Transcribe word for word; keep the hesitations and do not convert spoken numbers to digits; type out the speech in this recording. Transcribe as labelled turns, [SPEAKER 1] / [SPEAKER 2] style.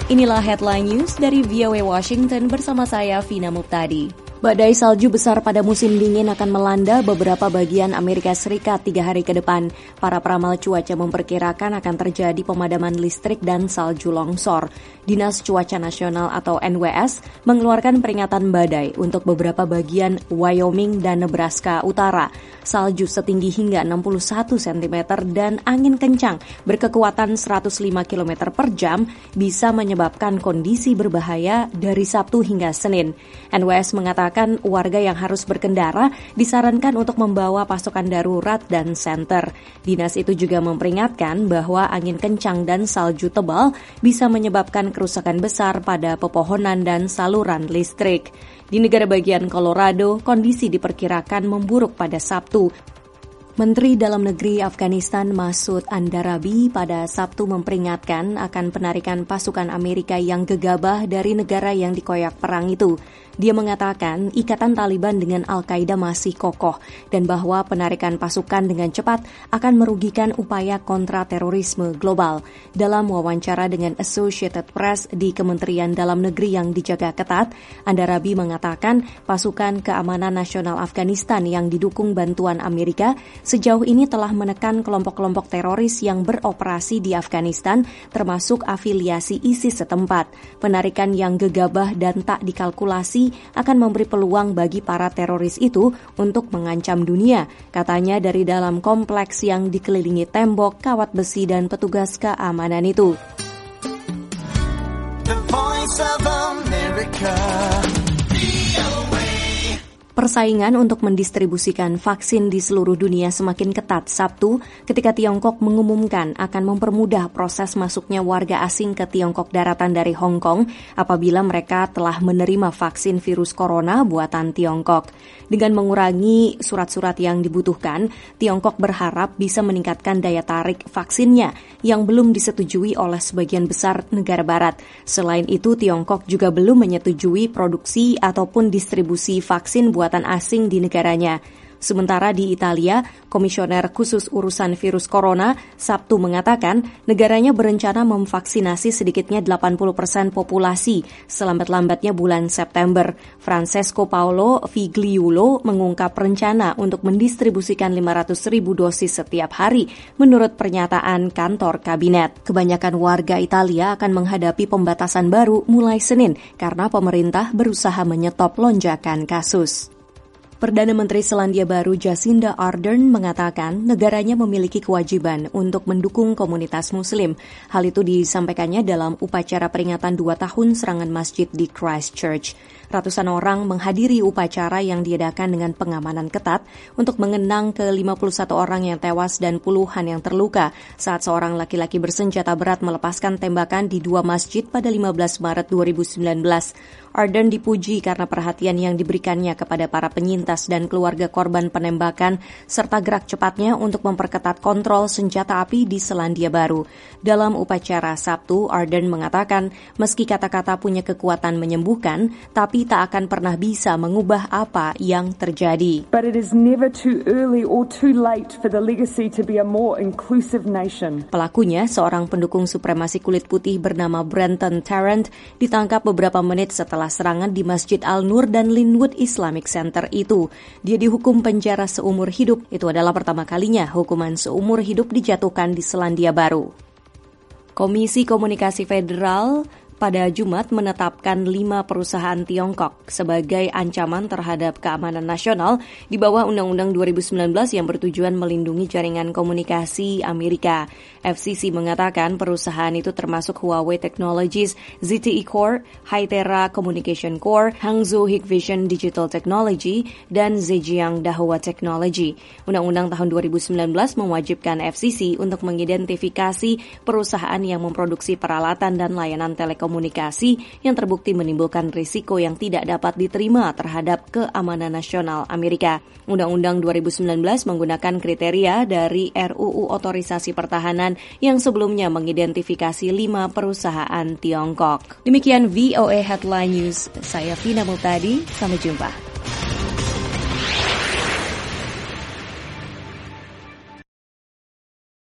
[SPEAKER 1] Inilah Headline News dari V O A Washington bersama saya, Vina Muptadi. Badai salju besar pada musim dingin akan melanda beberapa bagian Amerika Serikat tiga hari ke depan. Para peramal cuaca memperkirakan akan terjadi pemadaman listrik dan salju longsor. Dinas Cuaca Nasional atau N W S mengeluarkan peringatan badai untuk beberapa bagian Wyoming dan Nebraska Utara. Salju setinggi hingga enam puluh satu sentimeter dan angin kencang berkekuatan seratus lima kilometer per jam bisa menyebabkan kondisi berbahaya dari Sabtu hingga Senin. N W S mengatakan warga yang harus berkendara disarankan untuk membawa pasukan darurat dan senter. Dinas itu juga memperingatkan bahwa angin kencang dan salju tebal bisa menyebabkan kerusakan besar pada pepohonan dan saluran listrik. Di negara bagian Colorado, kondisi diperkirakan memburuk pada Sabtu. Menteri Dalam Negeri Afghanistan Masud Andarabi pada Sabtu memperingatkan akan penarikan pasukan Amerika yang gegabah dari negara yang dikoyak perang itu. Dia mengatakan ikatan Taliban dengan Al-Qaeda masih kokoh dan bahwa penarikan pasukan dengan cepat akan merugikan upaya kontra-terorisme global. Dalam wawancara dengan Associated Press di Kementerian Dalam Negeri yang dijaga ketat, Andarabi mengatakan pasukan keamanan nasional Afghanistan yang didukung bantuan Amerika sejauh ini telah menekan kelompok-kelompok teroris yang beroperasi di Afghanistan, termasuk afiliasi ISIS setempat. Penarikan yang gegabah dan tak dikalkulasi akan memberi peluang bagi para teroris itu untuk mengancam dunia, katanya dari dalam kompleks yang dikelilingi tembok, kawat besi, dan petugas keamanan itu. The Voice of America. Persaingan untuk mendistribusikan vaksin di seluruh dunia semakin ketat Sabtu ketika Tiongkok mengumumkan akan mempermudah proses masuknya warga asing ke Tiongkok daratan dari Hong Kong apabila mereka telah menerima vaksin virus corona buatan Tiongkok. Dengan mengurangi surat-surat yang dibutuhkan, Tiongkok berharap bisa meningkatkan daya tarik vaksinnya yang belum disetujui oleh sebagian besar negara barat. Selain itu, Tiongkok juga belum menyetujui produksi ataupun distribusi vaksin buatan asing di negaranya. Sementara di Italia, Komisioner Khusus Urusan Virus Corona Sabtu mengatakan negaranya berencana memvaksinasi sedikitnya delapan puluh persen populasi selambat-lambatnya bulan September. Francesco Paolo Figliuolo mengungkap rencana untuk mendistribusikan lima ratus ribu dosis setiap hari menurut pernyataan kantor kabinet. Kebanyakan warga Italia akan menghadapi pembatasan baru mulai Senin karena pemerintah berusaha menyetop lonjakan kasus. Perdana Menteri Selandia Baru Jacinda Ardern mengatakan negaranya memiliki kewajiban untuk mendukung komunitas Muslim. Hal itu disampaikannya dalam upacara peringatan dua tahun serangan masjid di Christchurch. Ratusan orang menghadiri upacara yang diadakan dengan pengamanan ketat untuk mengenang ke lima puluh satu orang yang tewas dan puluhan yang terluka saat seorang laki-laki bersenjata berat melepaskan tembakan di dua masjid pada lima belas Maret dua ribu sembilan belas. Ardern dipuji karena perhatian yang diberikannya kepada para penyintas dan keluarga korban penembakan serta gerak cepatnya untuk memperketat kontrol senjata api di Selandia Baru. Dalam upacara Sabtu, Ardern mengatakan meski kata-kata punya kekuatan menyembuhkan, tapi tak akan pernah bisa mengubah apa yang terjadi.
[SPEAKER 2] But it is never too early or too late for the legacy to be a more inclusive nation.
[SPEAKER 1] Pelakunya, seorang pendukung supremasi kulit putih bernama Brenton Tarrant, ditangkap beberapa menit setelah serangan di Masjid Al-Nur dan Linwood Islamic Center itu. Dia dihukum penjara seumur hidup. Itu adalah pertama kalinya hukuman seumur hidup dijatuhkan di Selandia Baru. Komisi Komunikasi Federal pada Jumat menetapkan lima perusahaan Tiongkok sebagai ancaman terhadap keamanan nasional di bawah Undang-Undang dua ribu sembilan belas yang bertujuan melindungi jaringan komunikasi Amerika. F C C mengatakan perusahaan itu termasuk Huawei Technologies, Z T E Core, Hytera Communication Core, Hangzhou Hikvision Digital Technology, dan Zhejiang Dahua Technology. Undang-Undang tahun dua ribu sembilan belas mewajibkan F C C untuk mengidentifikasi perusahaan yang memproduksi peralatan dan layanan telekomunikasi komunikasi yang terbukti menimbulkan risiko yang tidak dapat diterima terhadap keamanan nasional Amerika. Undang-Undang dua ribu sembilan belas menggunakan kriteria dari R U U Otorisasi Pertahanan yang sebelumnya mengidentifikasi lima perusahaan Tiongkok. Demikian V O A Headline News. Saya Vina Muptadi. Sampai jumpa.